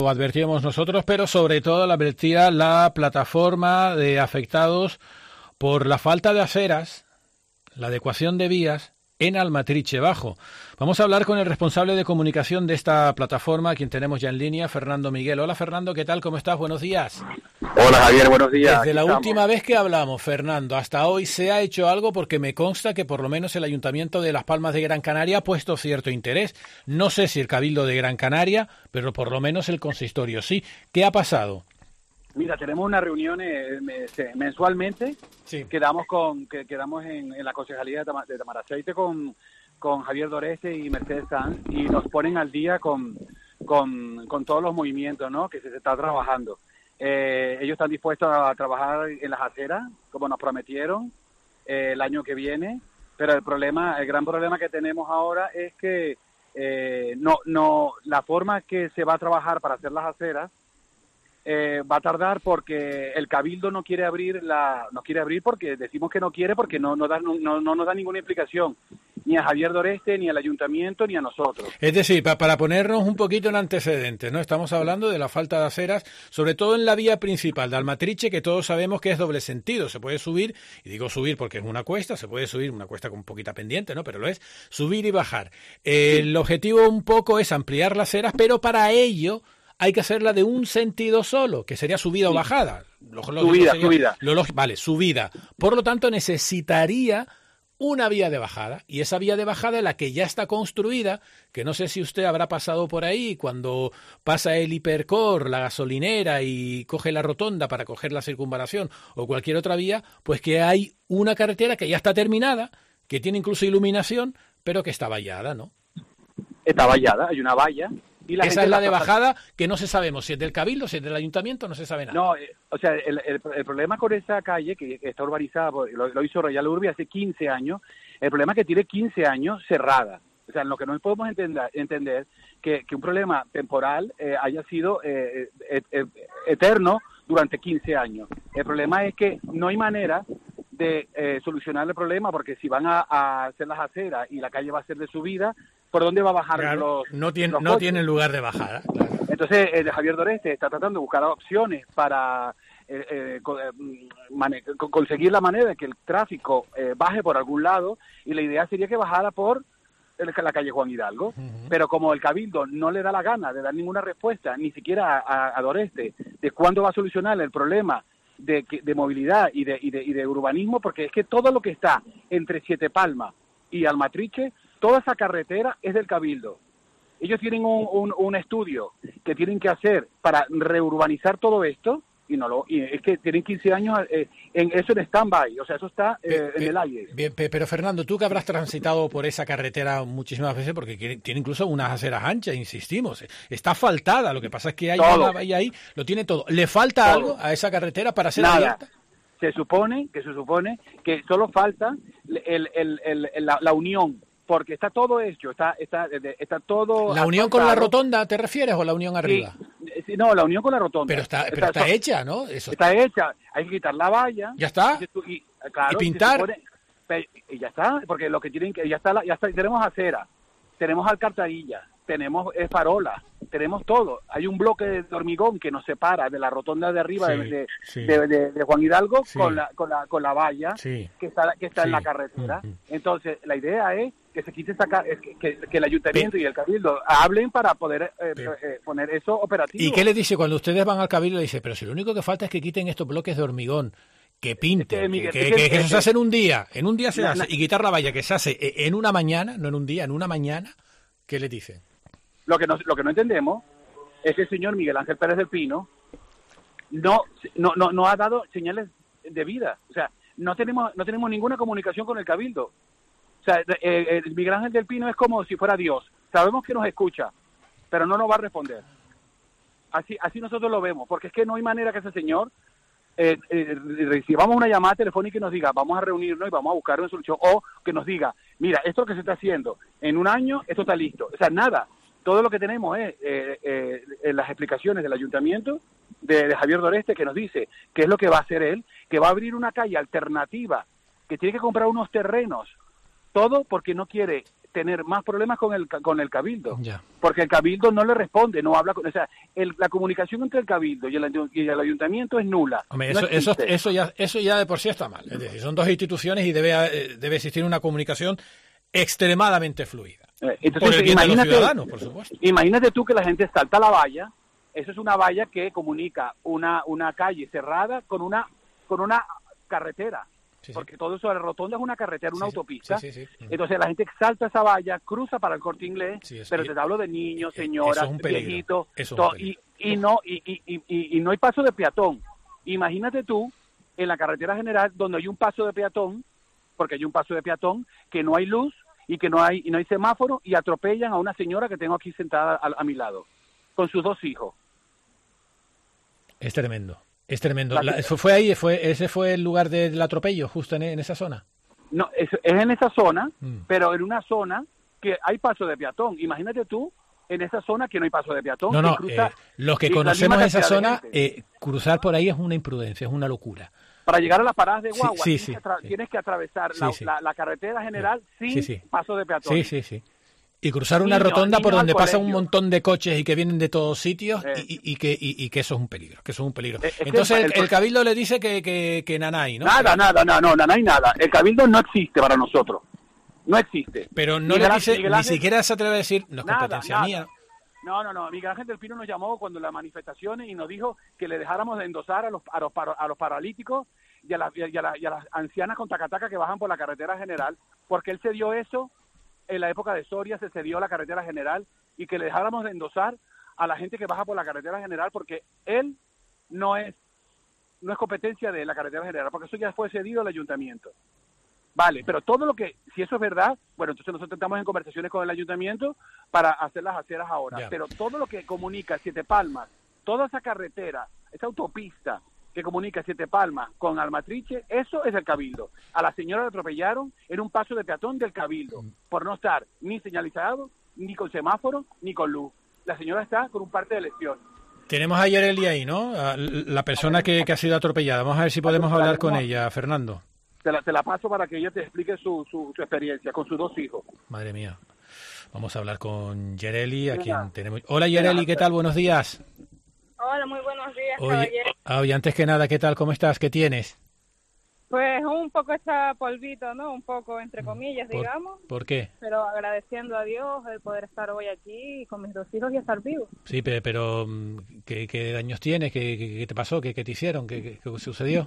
Lo advertíamos nosotros, pero sobre todo la advertía la plataforma de afectados por la falta de aceras, la adecuación de vías en Almatriche Bajo. Vamos a hablar con el responsable de comunicación de esta plataforma, a quien tenemos ya en línea, Fernando Miguel. Hola Fernando, ¿qué tal? ¿Cómo estás? Buenos días. Hola Javier, buenos días. Desde la última vez que hablamos, Fernando, hasta hoy se ha hecho algo, porque me consta que por lo menos el Ayuntamiento de Las Palmas de Gran Canaria ha puesto cierto interés. No sé si el Cabildo de Gran Canaria, pero por lo menos el consistorio sí. ¿Qué ha pasado? Mira, tenemos una reunión mensualmente. Sí. Quedamos en la Concejalía de Tamaraceite con Javier Doreste y Mercedes Sanz, y nos ponen al día con todos los movimientos, ¿no?, que se está trabajando. Ellos están dispuestos a trabajar en las aceras, como nos prometieron, el año que viene, pero el gran problema que tenemos ahora es que la forma que se va a trabajar para hacer las aceras va a tardar, porque el Cabildo no quiere abrir porque decimos que no quiere, porque no nos da ninguna explicación, ni a Javier Doreste, ni al Ayuntamiento, ni a nosotros. Es decir, para ponernos un poquito en antecedentes, ¿no? Estamos hablando de la falta de aceras, sobre todo en la vía principal de Almatriche, que todos sabemos que es doble sentido. Se puede subir, y digo subir porque es una cuesta, se puede subir una cuesta con poquita pendiente, ¿no? Pero lo es subir y bajar. El objetivo un poco es ampliar las aceras, pero para ello hay que hacerla de un sentido solo, que sería subida o bajada. Subida. Vale, subida. Por lo tanto, necesitaría una vía de bajada, y esa vía de bajada es la que ya está construida, que no sé si usted habrá pasado por ahí cuando pasa el Hipercor, la gasolinera, y coge la rotonda para coger la circunvalación o cualquier otra vía, pues que hay una carretera que ya está terminada, que tiene incluso iluminación, pero que está vallada, ¿no? Está vallada, hay una valla. Y esa es la de bajada, que no se sabemos si es del Cabildo, si es del Ayuntamiento, no se sabe nada. No, o sea, el problema con esa calle, que está urbanizada, lo hizo Royal Urbi hace 15 años, el problema es que tiene 15 años cerrada. O sea, lo que no podemos entender que un problema temporal haya sido eterno durante 15 años. El problema es que no hay manera de solucionar el problema, porque si van a hacer las aceras y la calle va a ser de subida, ¿por dónde va a bajar claro, los no coches? tiene lugar de bajada. Claro. Entonces, Javier Doreste está tratando de buscar opciones para conseguir la manera de que el tráfico baje por algún lado, y la idea sería que bajara por la calle Juan Hidalgo. Uh-huh. Pero como el Cabildo no le da la gana de dar ninguna respuesta, ni siquiera a Doreste, de cuándo va a solucionar el problema de movilidad y de urbanismo, porque es que todo lo que está entre Siete Palmas y Almatriche, toda esa carretera es del Cabildo. Ellos tienen un estudio que tienen que hacer para reurbanizar todo esto, y es que tienen 15 años en stand-by, o sea, eso está en el aire. Bien, pero Fernando, tú que habrás transitado por esa carretera muchísimas veces, porque tiene incluso unas aceras anchas, insistimos, está asfaltada, lo que pasa es que hay una valla ahí, lo tiene todo. ¿Le falta algo a esa carretera para ser abierta? Se supone que solo falta la unión, porque está todo hecho, está todo. ¿La unión con la rotonda te refieres, o la unión arriba? Sí, no, la unión con la rotonda. Pero está hecha, ¿no? Eso está hecha, hay que quitar la valla. ¿Ya está? Claro, ¿Y pintar? Y ya está, porque lo que tienen que ya está, tenemos acera, tenemos alcantarilla, tenemos farolas, tenemos todo. Hay un bloque de hormigón que nos separa de la rotonda de arriba de Juan Hidalgo, sí, con la valla, sí, que está en la carretera. Entonces, la idea es que se quite que el Ayuntamiento y el Cabildo hablen para poder poner eso operativo. ¿Y qué le dice cuando ustedes van al Cabildo? Le dice, pero si lo único que falta es que quiten estos bloques de hormigón, que pinten, que eso se hace en un día se hace, y quitar la valla que se hace en una mañana, no en un día, en una mañana. ¿Qué le dicen? Lo que no entendemos es que el señor Miguel Ángel Pérez del Pino no ha dado señales de vida. O sea, no tenemos ninguna comunicación con el Cabildo. O sea, el Miguel Ángel del Pino es como si fuera Dios. Sabemos que nos escucha, pero no nos va a responder. Así nosotros lo vemos, porque es que no hay manera que ese señor recibamos una llamada telefónica y nos diga, vamos a reunirnos y vamos a buscar una solución, o que nos diga, mira, esto que se está haciendo, en un año esto está listo. O sea, nada. Todo lo que tenemos es las explicaciones del Ayuntamiento de Javier Doreste, que nos dice qué es lo que va a hacer él, que va a abrir una calle alternativa, que tiene que comprar unos terrenos, todo porque no quiere tener más problemas con el Cabildo, Ya. porque el Cabildo no le responde, no habla, o sea, la comunicación entre el Cabildo y el Ayuntamiento es nula. Hombre, No existe. eso ya de por sí está mal. Es decir, son dos instituciones y debe existir una comunicación extremadamente fluida. Entonces, por el bien de los ciudadanos, por supuesto. Imagínate tú que la gente salta la valla. Eso es una valla que comunica una calle cerrada con una carretera. Sí, Porque todo eso de la rotonda es una carretera, una Sí, sí. autopista. Sí. Entonces la gente salta esa valla, cruza para el Corte Inglés, Sí, eso- pero te hablo de niños, señoras, eso es un peligro. viejitos, Eso es un to- peligro. y no hay paso de peatón. Imagínate tú en la carretera general donde hay un paso de peatón, porque hay un paso de peatón, que no hay luz y que no hay semáforo, y atropellan a una señora que tengo aquí sentada a mi lado, con sus 2 hijos. Es tremendo. Es tremendo. ¿Fue ahí? ¿Ese fue el lugar del atropello, justo en esa zona? No, es en esa zona, pero en una zona que hay paso de peatón. Imagínate tú en esa zona que no hay paso de peatón. No, los que conocemos misma esa cantidad de zona, gente. Cruzar por ahí es una imprudencia, es una locura. Para llegar a las paradas de guagua Sí, tienes que atravesar Sí. la carretera general sin Sí. paso de peatón. Sí. Y cruzar una Niños, rotonda por niños donde al pasa un colegio. montón de coches y que vienen de todos sitios Eh. y que eso es un peligro, que eso es un peligro. Es que Entonces el Cabildo le dice que nanay, ¿no? Nada, no hay nada. El Cabildo no existe para nosotros. No existe. Pero no Miguel le dice, Miguel ni Ángel- siquiera se atreve a decir, no es Nada, competencia nada. mía. No. Miguel Ángel del Pino nos llamó cuando las manifestaciones y nos dijo que le dejáramos de endosar a los paralíticos y a las ancianas con tacataca que bajan por la carretera general, porque él se dio eso en la época de Soria, se cedió la carretera general, y que le dejáramos de endosar a la gente que baja por la carretera general, porque él no es competencia de la carretera general, porque eso ya fue cedido al ayuntamiento. Vale, pero todo lo que, si eso es verdad, bueno, entonces nosotros estamos en conversaciones con el ayuntamiento para hacer las aceras ahora. Ya. Pero todo lo que comunica Siete Palmas, toda esa carretera, esa autopista que comunica Siete Palmas con Almatriche, eso es del Cabildo. A la señora la atropellaron en un paso de peatón del Cabildo, por no estar ni señalizado, ni con semáforo, ni con luz. La señora está con un parte de lesión. Tenemos a Yareli ahí, ¿no? La persona que ha sido atropellada. Vamos a ver si podemos hablar con ella, Fernando. Te la paso para que ella te explique su experiencia con sus 2 hijos. Madre mía. Vamos a hablar con Yareli, a Mira. quien tenemos. Hola Yareli, ¿qué tal? Buenos días. Hola, muy buenos días, Oye, caballero. antes que nada, ¿qué tal? ¿Cómo estás? ¿Qué tienes? Pues un poco está polvito, ¿no? Un poco, entre comillas, digamos. ¿Por qué? Pero agradeciendo a Dios el poder estar hoy aquí con mis 2 hijos y estar vivo. Sí, pero ¿qué daños tienes? ¿Qué te pasó? ¿Qué te hicieron? ¿Qué sucedió?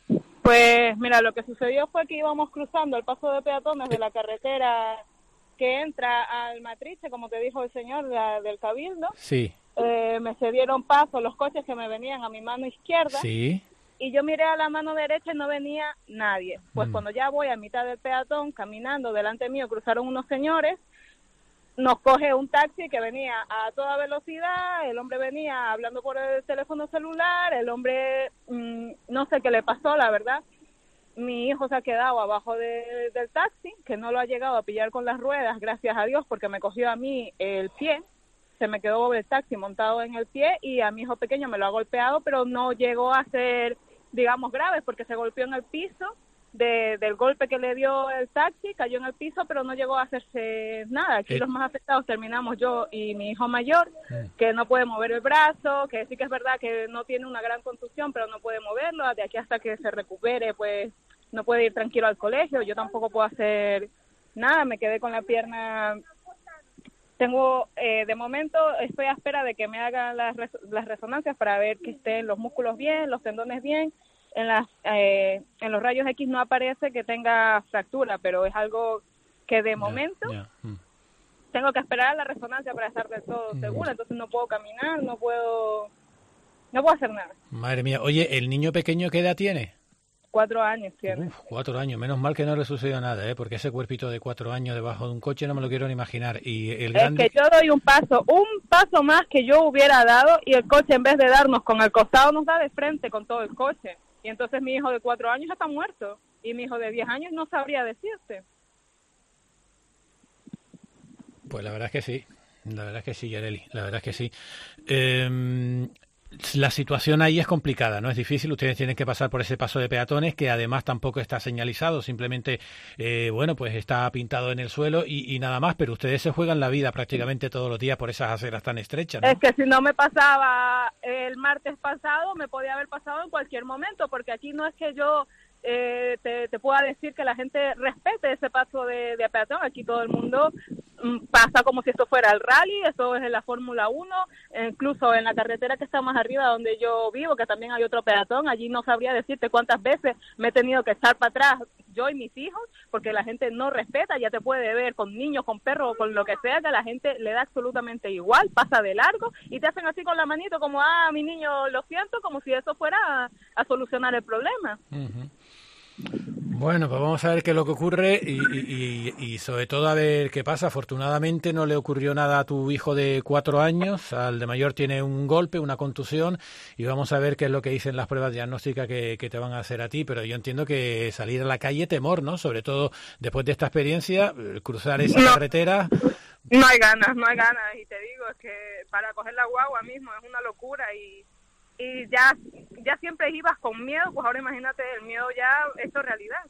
Pues mira, lo que sucedió fue que íbamos cruzando el paso de peatones de la carretera que entra al Matrice, como te dijo el señor del Cabildo. Sí, Me cedieron paso los coches que me venían a mi mano izquierda. sí. Y yo miré a la mano derecha y no venía nadie. Pues cuando ya voy a mitad del peatón, caminando, delante mío cruzaron unos señores, nos coge un taxi que venía a toda velocidad, el hombre venía hablando por el teléfono celular, el hombre, no sé qué le pasó, la verdad. Mi hijo se ha quedado abajo del taxi, que no lo ha llegado a pillar con las ruedas, gracias a Dios, porque me cogió a mí el pie. Se me quedó el taxi montado en el pie y a mi hijo pequeño me lo ha golpeado, pero no llegó a ser, digamos, grave, porque se golpeó en el piso del golpe que le dio el taxi, cayó en el piso, pero no llegó a hacerse nada. Aquí los más afectados terminamos yo y mi hijo mayor, que no puede mover el brazo, que sí que es verdad que no tiene una gran contusión, pero no puede moverlo. De aquí hasta que se recupere, pues no puede ir tranquilo al colegio. Yo tampoco puedo hacer nada, me quedé con la pierna. Tengo, de momento, estoy a espera de que me hagan las resonancias para ver que estén los músculos bien, los tendones bien. En los rayos X no aparece que tenga fractura, pero es algo que de momento tengo que esperar a la resonancia para estar del todo segura. Entonces no puedo caminar, no puedo hacer nada. Madre mía. Oye, ¿el niño pequeño qué edad tiene? 4 años tiene. 4 años. Menos mal que no le sucedió nada, ¿eh? Porque ese cuerpito de 4 años debajo de un coche no me lo quiero ni imaginar. Y el grande... Es que yo doy un paso más que yo hubiera dado y el coche en vez de darnos con el costado nos da de frente con todo el coche. Y entonces mi hijo de 4 años está muerto y mi hijo de 10 años no sabría decirte. Pues la verdad es que sí, Yareli, la verdad es que sí. La situación ahí es complicada, ¿no? Es difícil, ustedes tienen que pasar por ese paso de peatones que además tampoco está señalizado, simplemente, bueno, pues está pintado en el suelo y nada más, pero ustedes se juegan la vida prácticamente todos los días por esas aceras tan estrechas, ¿no? Es que si no me pasaba el martes pasado, me podía haber pasado en cualquier momento, porque aquí no es que yo te pueda decir que la gente respete ese paso de peatón. Aquí todo el mundo pasa como si esto fuera el rally, eso es en la Fórmula 1, incluso en la carretera que está más arriba donde yo vivo, que también hay otro peatón, allí no sabría decirte cuántas veces me he tenido que echar para atrás yo y mis hijos, porque la gente no respeta, ya te puede ver con niños, con perros, con lo que sea, que a la gente le da absolutamente igual, pasa de largo y te hacen así con la manito como, mi niño, lo siento, como si eso fuera a solucionar el problema. Uh-huh. Bueno, pues vamos a ver qué es lo que ocurre y sobre todo a ver qué pasa. Afortunadamente no le ocurrió nada a tu hijo de 4 años, al de mayor tiene un golpe, una contusión, y vamos a ver qué es lo que dicen las pruebas diagnósticas que te van a hacer a ti, pero yo entiendo que salir a la calle temor, ¿no? Sobre todo después de esta experiencia, cruzar esa carretera. No hay ganas, y te digo, es que para coger la guagua mismo es una locura y ya siempre ibas con miedo, pues ahora imagínate, el miedo ya hecho realidad.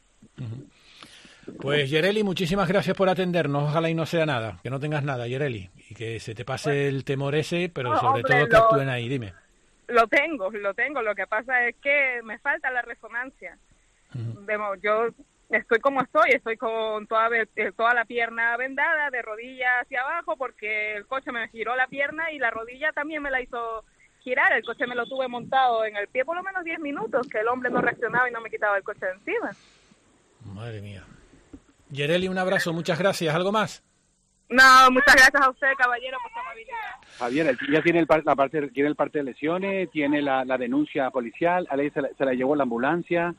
Pues Yereli, muchísimas gracias por atendernos, ojalá y no sea nada, que no tengas nada, Yereli, y que se te pase el temor ese, pero sobre todo que actúen ahí, dime. Lo tengo, lo que pasa es que me falta la resonancia. Yo estoy como estoy con toda la pierna vendada, de rodilla hacia abajo, porque el coche me giró la pierna y la rodilla también me la hizo girar. El coche me lo tuve montado en el pie por lo menos 10 minutos, que el hombre no reaccionaba y no me quitaba el coche de encima. Madre mía. Yereli, un abrazo, muchas gracias. ¿Algo más? No, muchas gracias a usted, caballero, por su amabilidad. Javier, ya tiene el parte de lesiones, tiene la denuncia policial, a él se la llevó la ambulancia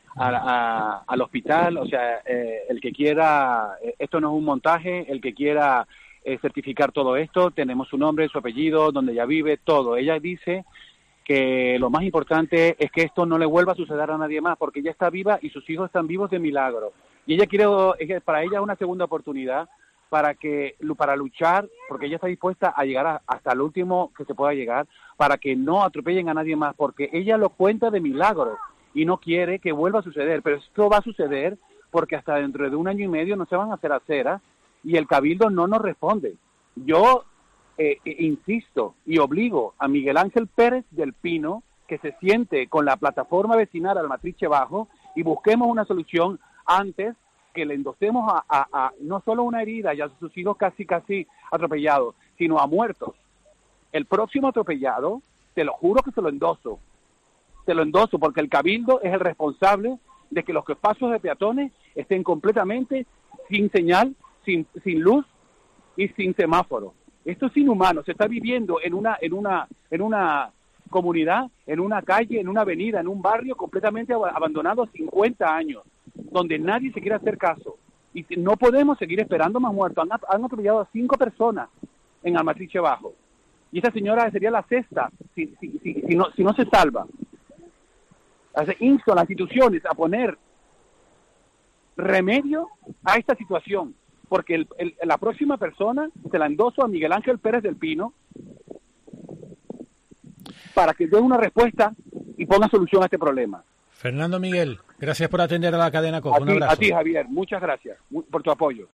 al hospital, o sea, el que quiera, esto no es un montaje, el que quiera certificar todo esto, tenemos su nombre, su apellido, donde ella vive, todo. Ella dice que lo más importante es que esto no le vuelva a suceder a nadie más, porque ella está viva y sus hijos están vivos de milagro. Y ella para ella es una segunda oportunidad para luchar, porque ella está dispuesta a llegar hasta el último que se pueda llegar, para que no atropellen a nadie más, porque ella lo cuenta de milagro y no quiere que vuelva a suceder, pero esto va a suceder porque hasta dentro de 1 año y medio no se van a hacer aceras y el Cabildo no nos responde. Yo insisto y obligo a Miguel Ángel Pérez del Pino que se siente con la plataforma vecinal Almatriche Bajo y busquemos una solución antes que le endosemos a no solo una herida y a sus hijos casi atropellados, sino a muertos. El próximo atropellado, te lo juro que te lo endoso porque el Cabildo es el responsable de que los pasos de peatones estén completamente sin señal, sin luz y sin semáforo. Esto es inhumano, se está viviendo en una comunidad, en una calle, en una avenida, en un barrio completamente abandonado 50 años, donde nadie se quiere hacer caso. Y no podemos seguir esperando más muertos. Han atropellado a 5 personas en Almatriche Bajo. Y esa señora sería la sexta si no se salva. Insto a las instituciones a poner remedio a esta situación, porque la próxima persona se la endoso a Miguel Ángel Pérez del Pino para que dé una respuesta y ponga solución a este problema. Fernando Miguel, gracias por atender a la cadena COPE. Un abrazo. A ti, Javier, muchas gracias por tu apoyo.